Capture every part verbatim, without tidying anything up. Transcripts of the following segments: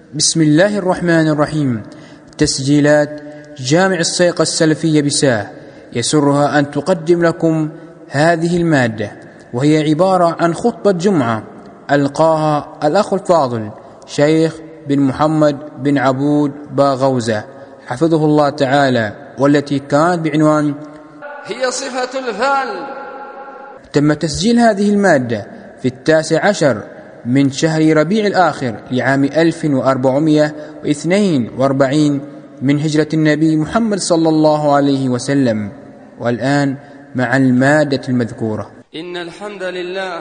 بسم الله الرحمن الرحيم. تسجيلات جامع الصيقة السلفية بساه يسرها أن تقدم لكم هذه المادة، وهي عبارة عن خطبة جمعة ألقاها الأخ الفاضل شيخ بن محمد بن عبود باغوزة حفظه الله تعالى، والتي كانت بعنوان هي صفة الفال. تم تسجيل هذه المادة في التاسع عشر من شهر ربيع الآخر لعام ألف وأربعمائة واثنين وأربعين من هجرة النبي محمد صلى الله عليه وسلم. والآن مع المادة المذكورة. إن الحمد لله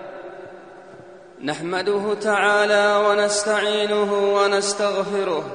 نحمده تعالى ونستعينه ونستغفره،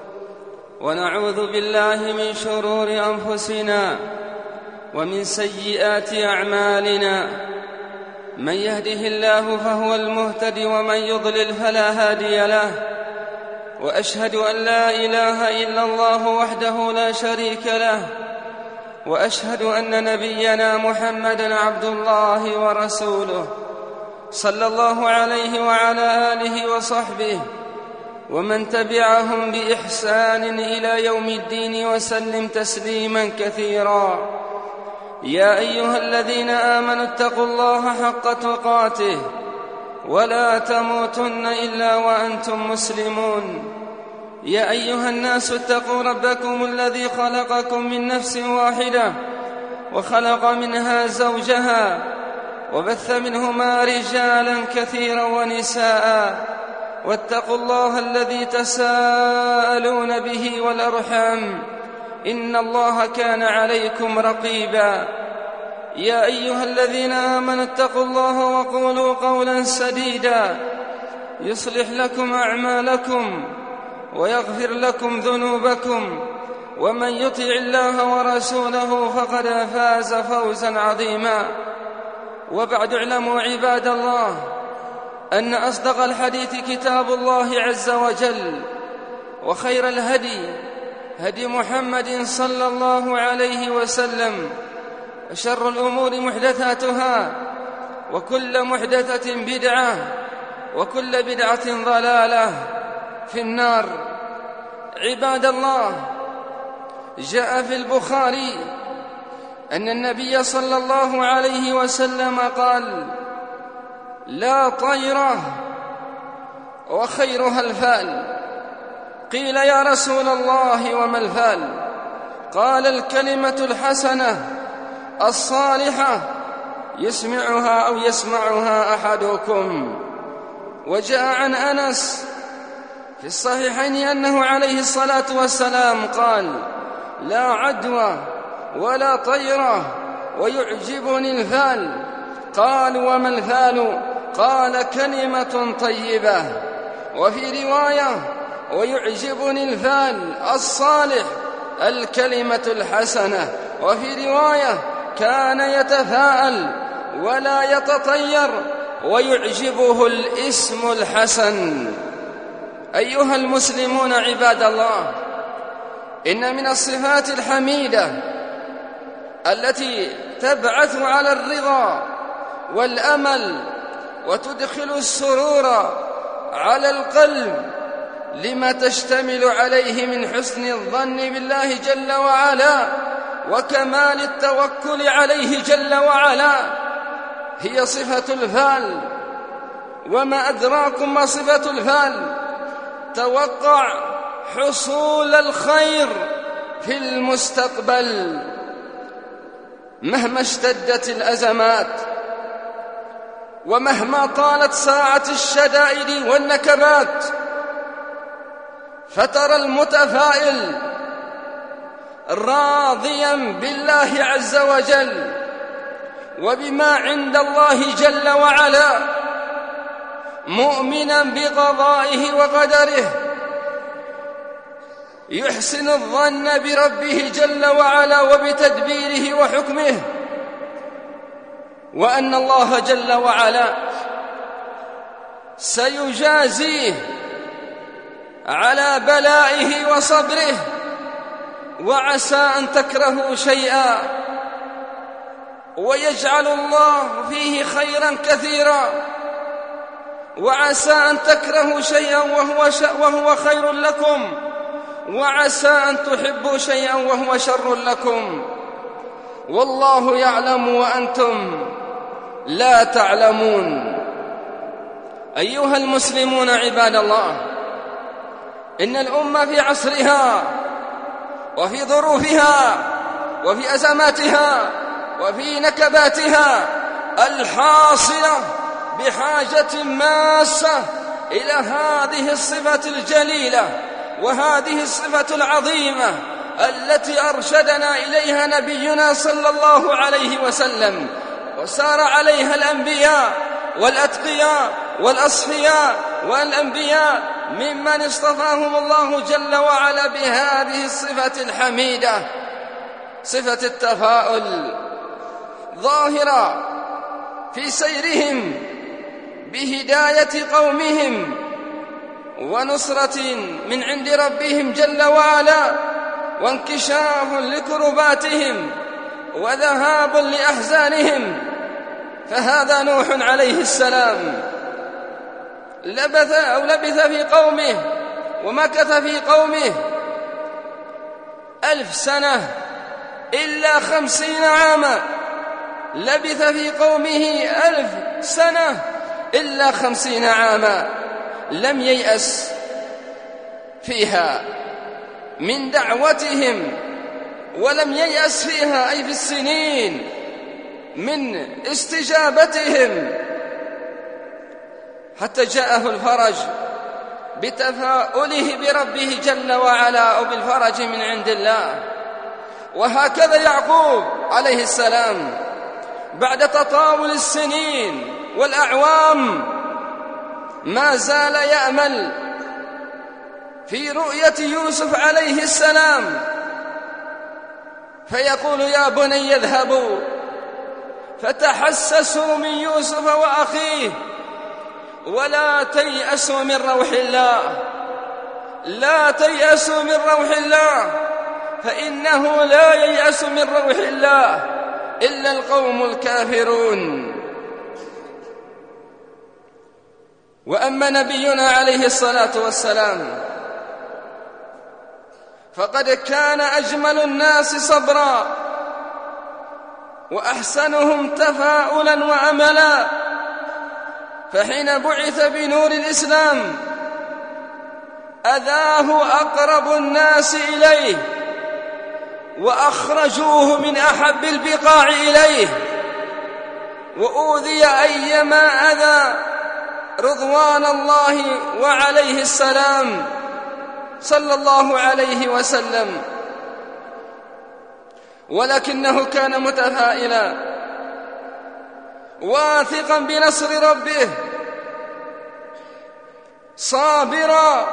ونعوذ بالله من شرور أنفسنا ومن سيئات أعمالنا. من يهده الله فهو المهتد، ومن يضلل فلا هادي له. وأشهد أن لا إله إلا الله وحده لا شريك له، وأشهد أن نبينا محمدًا عبد الله ورسوله، صلى الله عليه وعلى آله وصحبه ومن تبعهم بإحسان إلى يوم الدين، وسلم تسليما كثيرا. يا أيها الذين آمنوا اتقوا الله حق تقاته ولا تموتن إلا وأنتم مسلمون. يا أيها الناس اتقوا ربكم الذي خلقكم من نفس واحدة، وخلق منها زوجها، وبث منهما رجالا كثيرا ونساء. واتقوا الله الذي تساءلون به والأرحام، إن الله كان عليكم رقيبا. يا أيها الذين آمنوا اتقوا الله وقولوا قولا سديدا يصلح لكم أعمالكم ويغفر لكم ذنوبكم، ومن يطع الله ورسوله فقد فاز فوزا عظيما. وبعد، اعلموا عباد الله أن أصدق الحديث كتاب الله عز وجل، وخير الهدي هدي محمد صلى الله عليه وسلم، وشر الأمور محدثاتها، وكل محدثة بدعة، وكل بدعة ضلالة في النار. عباد الله، جاء في البخاري أن النبي صلى الله عليه وسلم قال: لا طيرة وخيرها الفال. قيل: يا رسول الله وما الفال؟ قال: الكلمة الحسنة الصالحة يسمعها أو يسمعها أحدكم. وجاء عن أنس في الصحيحين أنه عليه الصلاة والسلام قال: لا عدوى ولا طيرة ويعجبني الفال. قال: وما الفال؟ قال: كلمة طيبة. وفي رواية: ويعجبني الفال الصالح الكلمة الحسنة. وفي رواية: كان يتفاءل ولا يتطير ويعجبه الاسم الحسن. أيها المسلمون عباد الله، إن من الصفات الحميدة التي تبعث على الرضا والأمل وتدخل السرور على القلب لما تشتمل عليه من حسن الظن بالله جل وعلا وكمال التوكل عليه جل وعلا، هي صفة الفال. وما أدراكم ما صفة الفال؟ توقع حصول الخير في المستقبل مهما اشتدت الأزمات، ومهما طالت ساعة الشدائد والنكبات. فترى المتفائل راضيا بالله عز وجل وبما عند الله جل وعلا، مؤمنا بقضائه وقدره، يحسن الظن بربه جل وعلا وبتدبيره وحكمه، وأن الله جل وعلا سيجازيه على بلائه وصبره. وعسى أن تكرهوا شيئا ويجعل الله فيه خيرا كثيرا، وعسى أن تكرهوا شيئا وهو, وهو خير لكم، وعسى أن تحبوا شيئا وهو شر لكم، والله يعلم وأنتم لا تعلمون. أيها المسلمون عباد الله، إن الأمة في عصرها وفي ظروفها وفي أزماتها وفي نكباتها الحاصلة بحاجة ماسة إلى هذه الصفة الجليلة وهذه الصفة العظيمة التي أرشدنا إليها نبينا صلى الله عليه وسلم، وسار عليها الأنبياء والأتقياء والأصفياء والأنبياء ممن اصطفاهم الله جل وعلا بهذه الصفة الحميدة، صفة التفاؤل، ظاهرة في سيرهم بهداية قومهم ونصرة من عند ربهم جل وعلا، وانكشاف لكرباتهم وذهاب لأحزانهم. فهذا نوح عليه السلام لبث أو لبث في قومه ومكث في قومه ألف سنة إلا خمسين عاما، لبث في قومه ألف سنة إلا خمسين عاما، لم ييأس فيها من دعوتهم، ولم ييأس فيها أي في السنين من استجابتهم، حتى جاءه الفرج بتفاؤله بربه جل وعلا أو بالفرج من عند الله. وهكذا يعقوب عليه السلام بعد تطاول السنين والأعوام ما زال يأمل في رؤية يوسف عليه السلام، فيقول يا بني اذهبوا فتحسسوا من يوسف وأخيه ولا تيأسوا من روح الله، لا تيأسوا من روح الله، فإنه لا ييأس من روح الله إلا القوم الكافرون. وأما نبينا عليه الصلاة والسلام فقد كان أجمل الناس صبرا وأحسنهم تفاؤلا وأملا، فحين بعث بنور الإسلام أذاه أقرب الناس إليه وأخرجوه من أحب البقاع إليه، وأوذي أيما أذى رضوان الله وعليه السلام صلى الله عليه وسلم، ولكنه كان متفائلا واثقا بنصر ربه، صابرا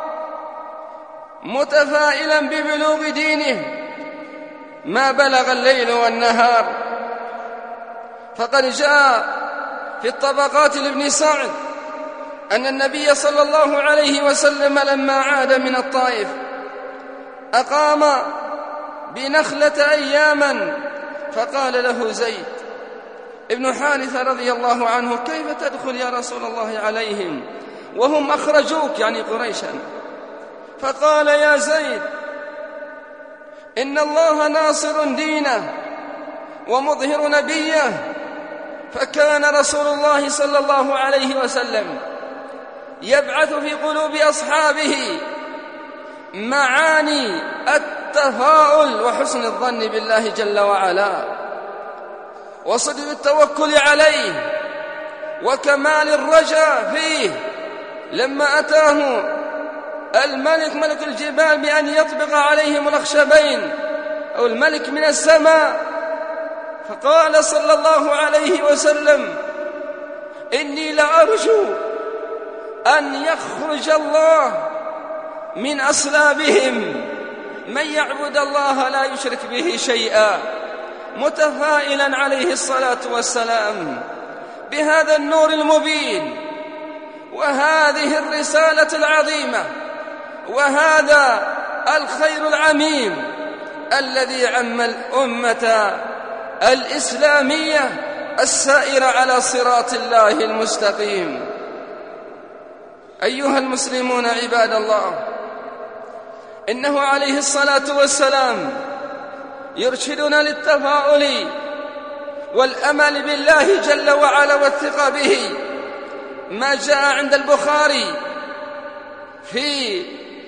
متفائلا ببلوغ دينه ما بلغ الليل والنهار. فقد جاء في الطبقات لابن سعد أن النبي صلى الله عليه وسلم لما عاد من الطائف أقام بنخلة أياما، فقال له زيد ابن حارثة رضي الله عنه كيف تدخل يا رسول الله عليهم وهم أخرجوك، يعني قريشا؟ فقال يا زيد إن الله ناصر دينه ومظهر نبيه، فكان رسول الله صلى الله عليه وسلم يبعث في قلوب أصحابه معاني التفاؤل وحسن الظن بالله جل وعلا وصدق التوكل عليه وكمال الرجاء فيه. لما أتاه الملك ملك الجبال بأن يطبق عليهم الأخشبين أو الملك من السماء، فقال صلى الله عليه وسلم إني لأرجو أن يخرج الله من أصلابهم من يعبد الله لا يشرك به شيئا، متفائلا عليه الصلاة والسلام بهذا النور المبين وهذه الرسالة العظيمة وهذا الخير العميم الذي عم الأمة الإسلامية السائرة على صراط الله المستقيم. أيها المسلمون عباد الله، إنه عليه الصلاة والسلام يرشدنا للتفاؤل والأمل بالله جل وعلا والثقة به، ما جاء عند البخاري في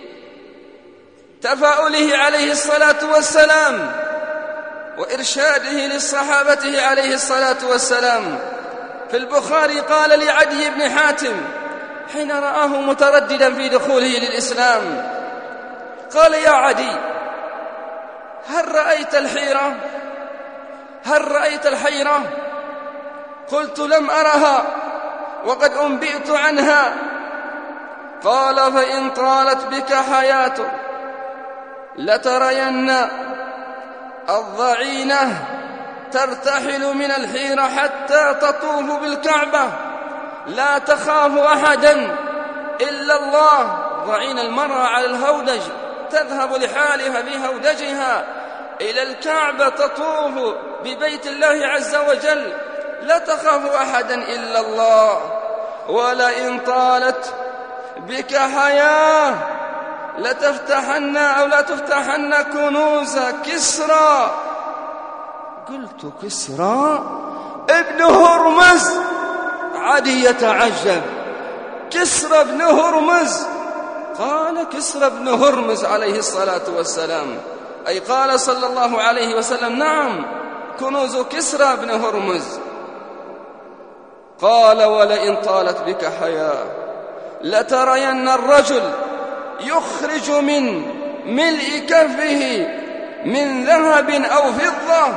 تفاؤله عليه الصلاة والسلام وإرشاده للصحابة عليه الصلاة والسلام. في البخاري قال لعدي بن حاتم حين رآه مترددا في دخوله للإسلام، قال: يا عدي، هل رأيت الحيرة؟ هل رأيت الحيرة؟ قلت: لم أرها وقد أنبئت عنها. قال: فإن طالت بك حياة لترين الضعينة ترتحل من الحيرة حتى تطوف بالكعبة لا تخاف أحدا إلا الله. ضعين المرأة على الهودج، تذهب لحالها بهودجها إلى الكعبة تطوف ببيت الله عز وجل، لا تخاف أحدا إلا الله. ولئن طالت بك حياة لتفتحن أو لا تفتحن كنوز كسرى. قلت: كسرى ابن هرمز؟ عدي يتعجب: كسرى ابن هرمز؟ قال: كسرى ابن هرمز عليه الصلاة والسلام، أي قال صلى الله عليه وسلم: نعم، كنوز كسرى ابن هرمز. قال: ولئن طالت بك حياة لترين الرجل يخرج من ملء كفه من ذهب أو فضة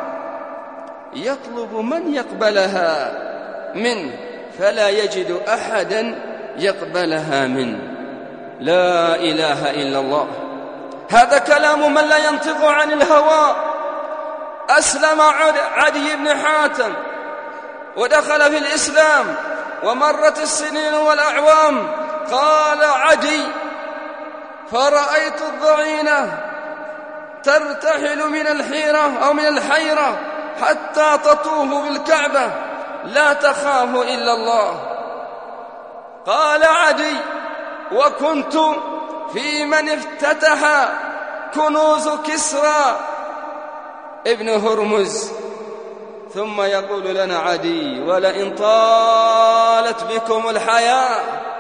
يطلب من يقبلها منه فلا يجد أحدا يقبلها منه. لا إله إلا الله. هذا كلام من لا ينطق عن الهوى. أسلم عدي بن حاتم ودخل في الإسلام ومرت السنين والأعوام. قال عدي: فرأيت الضعينة ترتحل من الحيرة أو من الحيرة حتى تطوف بالكعبة لا تخاف إلا الله. قال عدي: وكنت في من افتتح كنوز كسرى ابن هرمز. ثم يقول لنا عدي: ولئن طالت بكم الحياة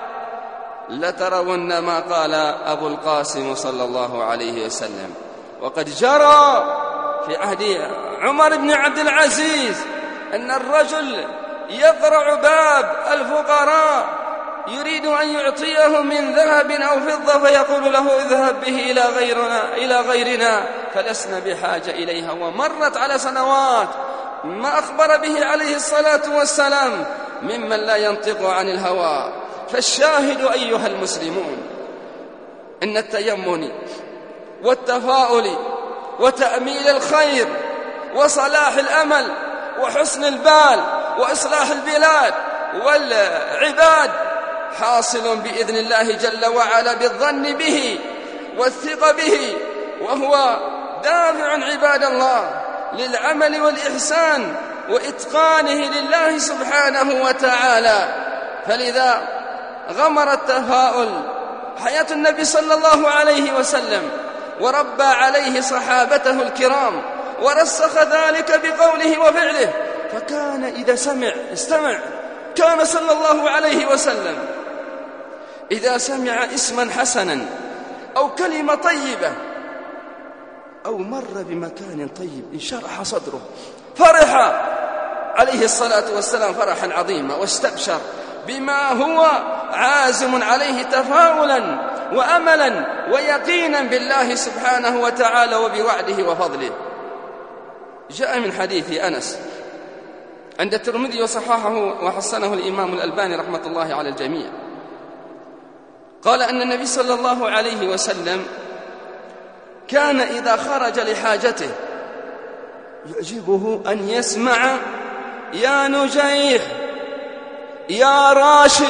لترون ما قال أبو القاسم صلى الله عليه وسلم. وقد جرى في عهد عمر بن عبد العزيز أن الرجل يقرع باب الفقراء يريد أن يعطيهم من ذهب أو فضة، فيقول له: اذهب به إلى غيرنا إلى غيرنا فلسنا بحاجة إليها. ومرت على سنوات ما أخبر به عليه الصلاة والسلام ممن لا ينطق عن الهوى. فالشاهد أيها المسلمون أن التيمن والتفاؤل وتأميل الخير وصلاح الأمل وحسن البال وإصلاح البلاد والعباد حاصل بإذن الله جل وعلا بالظن به والثقة به، وهو دافع عباد الله للعمل والإحسان وإتقانه لله سبحانه وتعالى. فلذا غمر التفاؤل حياة النبي صلى الله عليه وسلم وربى عليه صحابته الكرام ورسخ ذلك بقوله وفعله. فكان إذا سمع استمع كان صلى الله عليه وسلم إذا سمع اسما حسنا أو كلمة طيبة أو مر بمكان طيب انشرح صدره، فرح عليه الصلاة والسلام فرحا عظيما واستبشر بما هو عازم عليه تفاؤلا وأملا ويقينا بالله سبحانه وتعالى وبوعده وفضله. جاء من حديث أنس عند الترمذي وصححه وحسنه الإمام الألباني رحمة الله على الجميع، قال أن النبي صلى الله عليه وسلم كان إذا خرج لحاجته يعجبه أن يسمع: يا نجيح، يا راشد.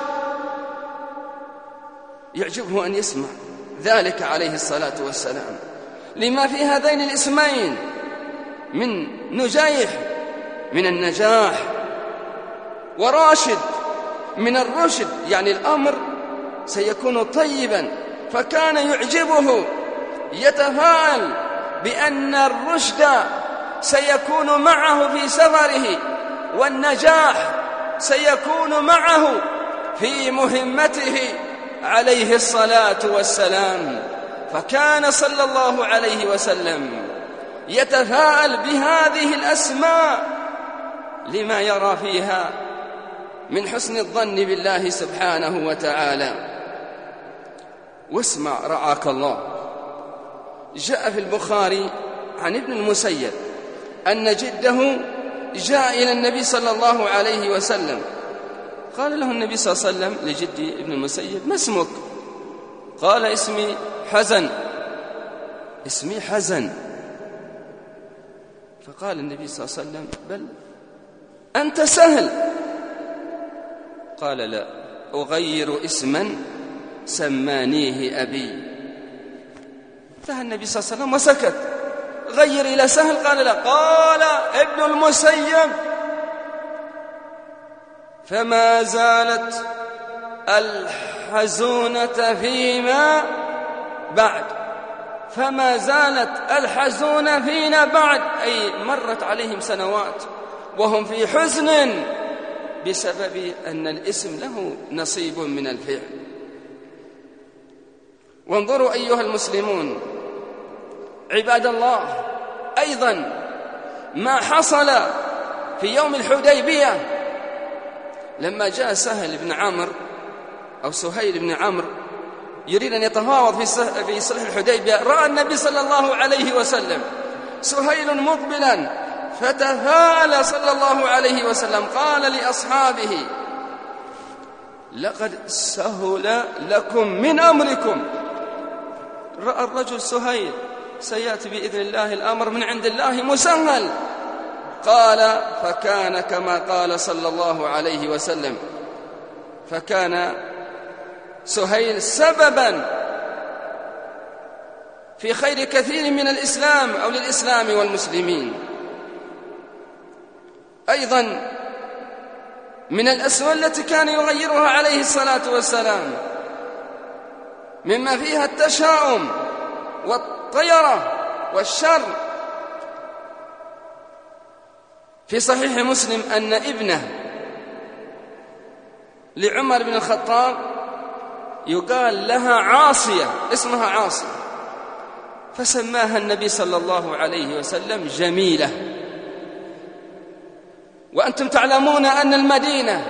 يعجبه أن يسمع ذلك عليه الصلاة والسلام لما في هذين الاسمين من نجيح من النجاح وراشد من الرشد، يعني الأمر سيكون طيبا، فكان يعجبه يتفاءل بأن الرشد سيكون معه في سفره، والنجاح سيكون معه في مهمته عليه الصلاة والسلام. فكان صلى الله عليه وسلم يتفاءل بهذه الأسماء لما يرى فيها من حسن الظن بالله سبحانه وتعالى. واسمع رعاك الله، جاء في البخاري عن ابن المسيب أن جده جاء إلى النبي صلى الله عليه وسلم، قال له النبي صلى الله عليه وسلم لجدي ابن المسيب: ما اسمك؟ قال: اسمي حزن. اسمي حزن. فقال النبي صلى الله عليه وسلم: بل أنت سهل. قال: لا، أغير اسما سمانيه أبي. انتهى النبي صلى الله عليه وسلم وسكت. غير إلى سهل؟ قال: لا. قال ابن المسيب: فما زالت الحزونة فيما بعد. فما زالت الحزونة فينا بعد، أي مرت عليهم سنوات وهم في حزن بسبب أن الاسم له نصيب من الفعل. وانظروا أيها المسلمون عباد الله أيضا ما حصل في يوم الحديبية لما جاء سهل بن عمرو أو سهيل بن عمرو يريد أن يتفاوض في صلح الحديبية. رأى النبي صلى الله عليه وسلم سهيل مقبلا فتفاءل صلى الله عليه وسلم، قال لأصحابه: لقد سهل لكم من أمركم. رأى الرجل سهيل سيأتي بإذن الله الأمر من عند الله مسهل. قال: فكان كما قال صلى الله عليه وسلم، فكان سهيل سببا في خير كثير من الإسلام أو للإسلام والمسلمين. أيضا من الأسماء التي كان يغيرها عليه الصلاة والسلام مما فيها التشاؤم والطيرة والشر. في صحيح مسلم أن ابنه لعمر بن الخطاب يقال لها عاصية، اسمها عاصية، فسماها النبي صلى الله عليه وسلم جميلة. وأنتم تعلمون أن المدينة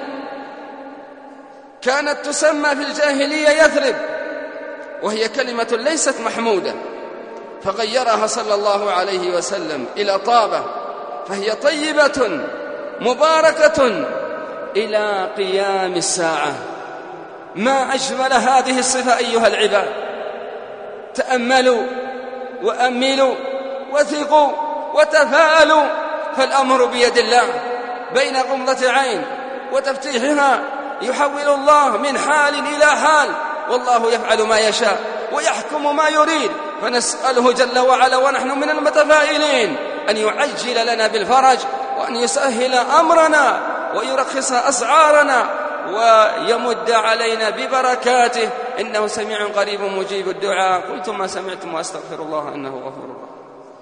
كانت تسمى في الجاهلية يثرب، وهي كلمة ليست محمودة، فغيرها صلى الله عليه وسلم إلى طابة، فهي طيبة مباركة إلى قيام الساعة. ما أجمل هذه الصفة أيها العباد. تأملوا وأملوا وثقوا وتفاءلوا، فالأمر بيد الله. بين غمضة عين وتفتيحها يحول الله من حال إلى حال، والله يفعل ما يشاء ويحكم ما يريد. فنسأله جل وعلا ونحن من المتفائلين أن يعجل لنا بالفرج، وأن يسهل أمرنا ويرخص أسعارنا ويمد علينا ببركاته، إنه سميع قريب مجيب الدعاء. قلت ما سمعتم وأستغفر الله إنه غفور رحيم.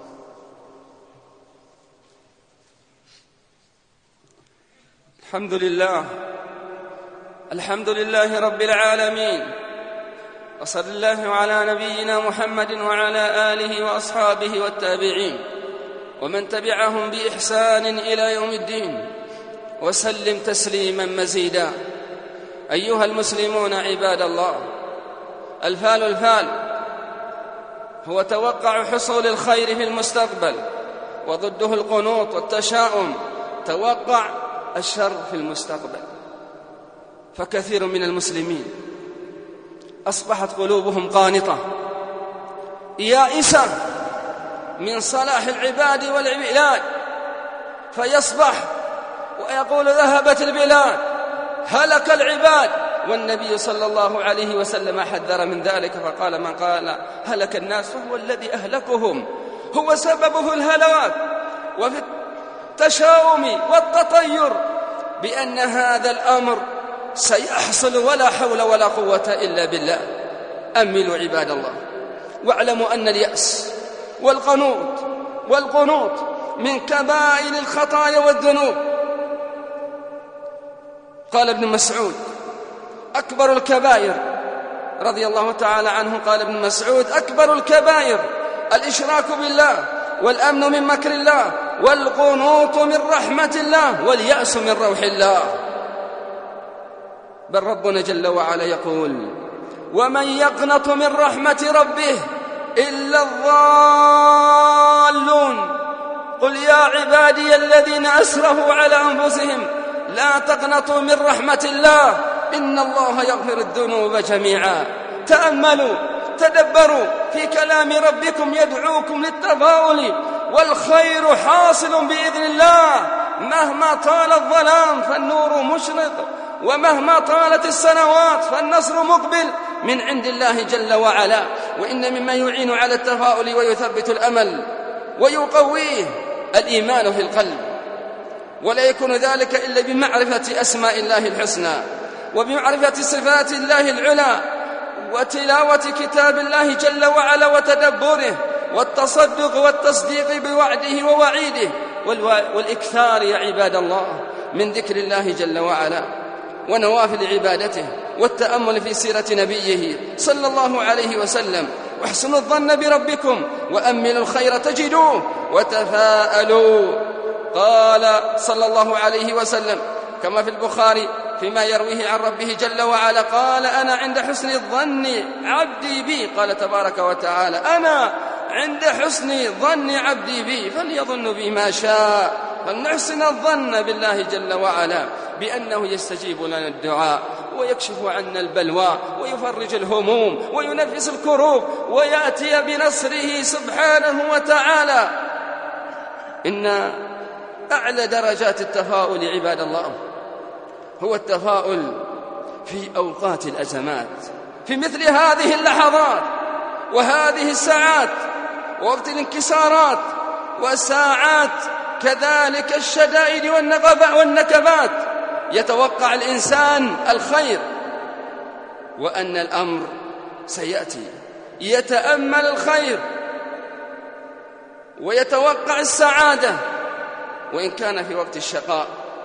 الحمد لله الحمد لله رب العالمين، وصلى الله على نبينا محمد وعلى آله وأصحابه والتابعين ومن تبعهم بإحسان إلى يوم الدين، وسلم تسليما مزيدا. أيها المسلمون عباد الله، الفال الفال هو توقع حصول الخير في المستقبل، وضده القنوط والتشاؤم توقع الشر في المستقبل. فكثير من المسلمين أصبحت قلوبهم قانطة يائسة من صلاح العباد والعباد، فيصبح ويقول ذهبت البلاد هلك العباد، والنبي صلى الله عليه وسلم حذر من ذلك فقال: من قال هلك الناس فهو الذي أهلكهم، هو سبب في الهلاك وفي التشاؤم والتطير، بأن هذا الأمر سيحصل ولا حول ولا قوة إلا بالله. أملوا عباد الله، واعلموا أن اليأس والقنوط والقنوط من كبائر الخطايا والذنوب. قال ابن مسعود: أكبر الكبائر، رضي الله تعالى عنه، قال ابن مسعود: أكبر الكبائر الإشراك بالله، والأمن من مكر الله، والقنوط من رحمة الله، واليأس من روح الله. بل ربنا جل وعلا يقول: ومن يقنط من رحمة ربه إلا الضالون. قل يا عبادي الذين أسرفوا على أنفسهم لا تقنطوا من رحمة الله إن الله يغفر الذنوب جميعا. تأملوا، تدبروا في كلام ربكم يدعوكم للتفاؤل، والخير حاصل بإذن الله. مهما طال الظلام فالنور مشرق، ومهما طالت السنوات فالنصر مقبل من عند الله جل وعلا. وإن مما يعين على التفاؤل ويثبت الأمل ويقويه الإيمان في القلب، ولا يكون ذلك إلا بمعرفة أسماء الله الحسنى، وبمعرفة صفات الله العلى، وتلاوة كتاب الله جل وعلا وتدبره، والتصدق والتصديق بوعده ووعيده، والإكثار يا عباد الله من ذكر الله جل وعلا ونوافل عبادته، والتأمل في سيرة نبيه صلى الله عليه وسلم. واحسنوا الظن بربكم وأملوا الخير تجدوه، وتفاءلوا. قال صلى الله عليه وسلم كما في البخاري فيما يرويه عن ربه جل وعلا: قال: أنا عند حسن الظن عبدي بي. قال تبارك وتعالى: أنا عند حسن ظن عبدي بي فليظن بي ما شاء. فلنحسن الظن بالله جل وعلا بأنه يستجيب لنا الدعاء، ويكشف عنا البلوى، ويفرج الهموم، وينفس الكروب، ويأتي بنصره سبحانه وتعالى. إن أعلى درجات التفاؤل عباد الله هو التفاؤل في أوقات الأزمات، في مثل هذه اللحظات وهذه الساعات، ووقت الانكسارات، وساعات كذلك الشدائد والنكبات. يتوقع الإنسان الخير وأن الأمر سيأتي، يتأمل الخير ويتوقع السعادة وإن كان في وقت الشقاء،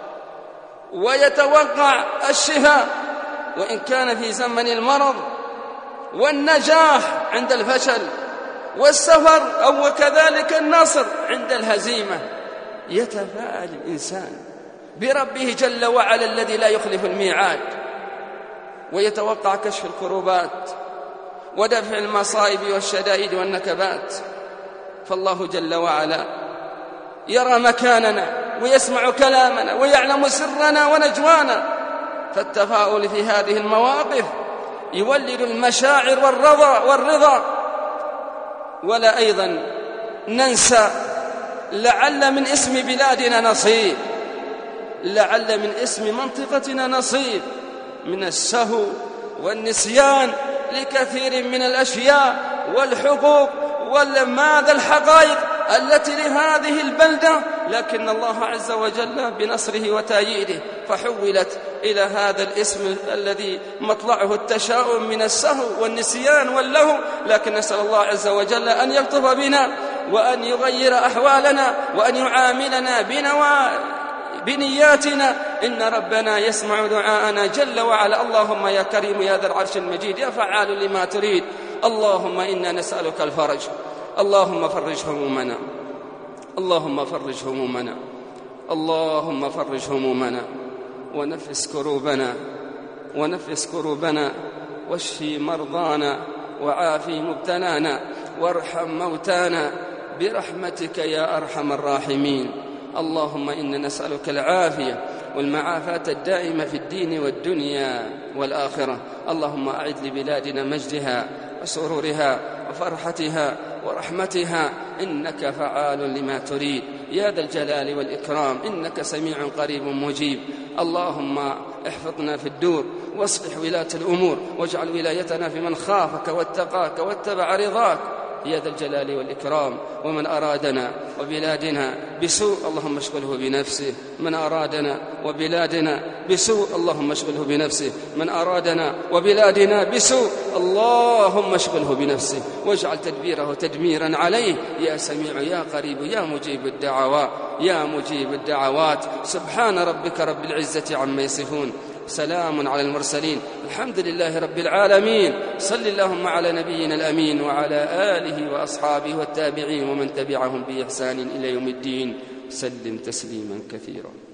ويتوقع الشفاء وإن كان في زمن المرض، والنجاح عند الفشل، والسفر أو كذلك النصر عند الهزيمة. يتفاءل الإنسان بربه جل وعلا الذي لا يخلف الميعاد، ويتوقع كشف الكروبات ودفع المصائب والشدائد والنكبات. فالله جل وعلا يرى مكاننا ويسمع كلامنا ويعلم سرنا ونجوانا. فالتفاؤل في هذه المواقف يولد المشاعر والرضا والرضا. ولا أيضا ننسى لعل من اسم بلادنا نصيب، لعل من اسم منطقتنا نصيب من السهو والنسيان لكثير من الأشياء والحقوق والماذا الحقائق التي لهذه البلدة، لكن الله عز وجل بنصره وتأييده فحولت إلى هذا الاسم الذي مطلعه التشاؤم من السهو والنسيان واللهو. لكن نسأل الله عز وجل أن يلطف بنا وأن يغير أحوالنا وأن يعاملنا بنوا بنياتنا. إن ربنا يسمع دعاءنا جل وعلا. اللهم يا كريم يا ذا العرش المجيد يا فعال لما تريد. اللهم إنا نسألك الفرج، اللهم فرج همومنا، اللهم فرج همومنا، اللهم فرج همومنا، ونفس كروبنا ونفس كروبنا، واشفي مرضانا، وعافي مبتلانا، وارحم موتانا برحمتك يا أرحم الراحمين. اللهم إنا نسألك العافية والمعافاة الدائمة في الدين والدنيا والآخرة. اللهم أعد لبلادنا مجدها وسرورها وفرحتها ورحمتها، إنك فعال لما تريد يا ذا الجلال والإكرام، إنك سميع قريب مجيب. اللهم احفظنا في الدور واصلح ولاة الأمور، واجعل ولايتنا في من خافك واتقاك واتبع رضاك. يا ذا الجلال والإكرام. ومن أرادنا وبلادنا بسوء اللهم اشغله بنفسه. من أرادنا وبلادنا بسوء اللهم اشغله بنفسه. من أرادنا وبلادنا بسوء اللهم اشغله بنفسه، واجعل تدبيره تدميرا عليه. يا سميع يا قريب يا مجيب الدعوات يا مجيب الدعوات. سبحان ربك رب العزة عما يصفون، سلام على المرسلين، الحمد لله رب العالمين. صل اللهم على نبينا الأمين وعلى آله وأصحابه والتابعين ومن تبعهم بإحسان إلى يوم الدين. سلم تسليما كثيرا.